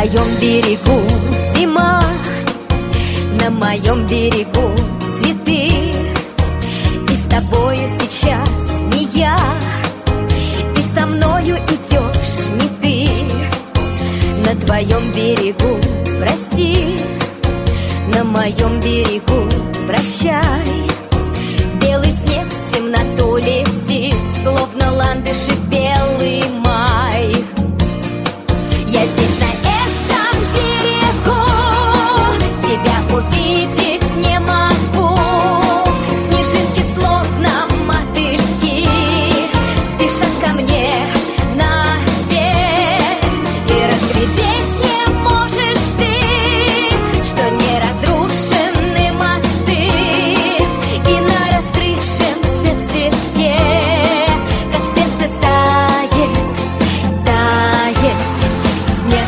твоем берегу зима, на моем берегу цветы. И с тобою сейчас не я, и со мною идешь не ты. На твоем берегу прости, на моем берегу прощай. Белый снег в темноту летит, словно ландыши в белый май. Я здесь на этом берегу, тебя увидеть не могу. Снежинки словно мотыльки спешат ко мне на свет. И разглядеть не можешь ты, что не разрушены мосты, и на раскрывшемся цветке, как в сердце тает снег.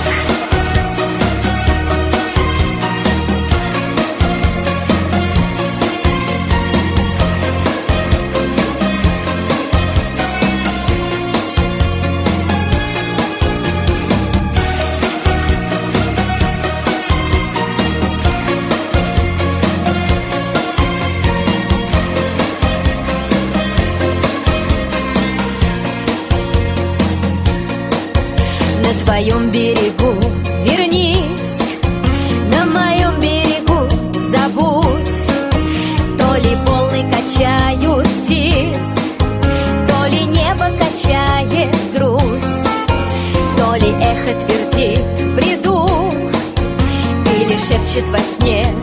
На твоем берегу вернись, на моем берегу забудь. То ли волны качают птиц, то ли небо качает грусть, то ли эхо твердит в бреду, или шепчет во сне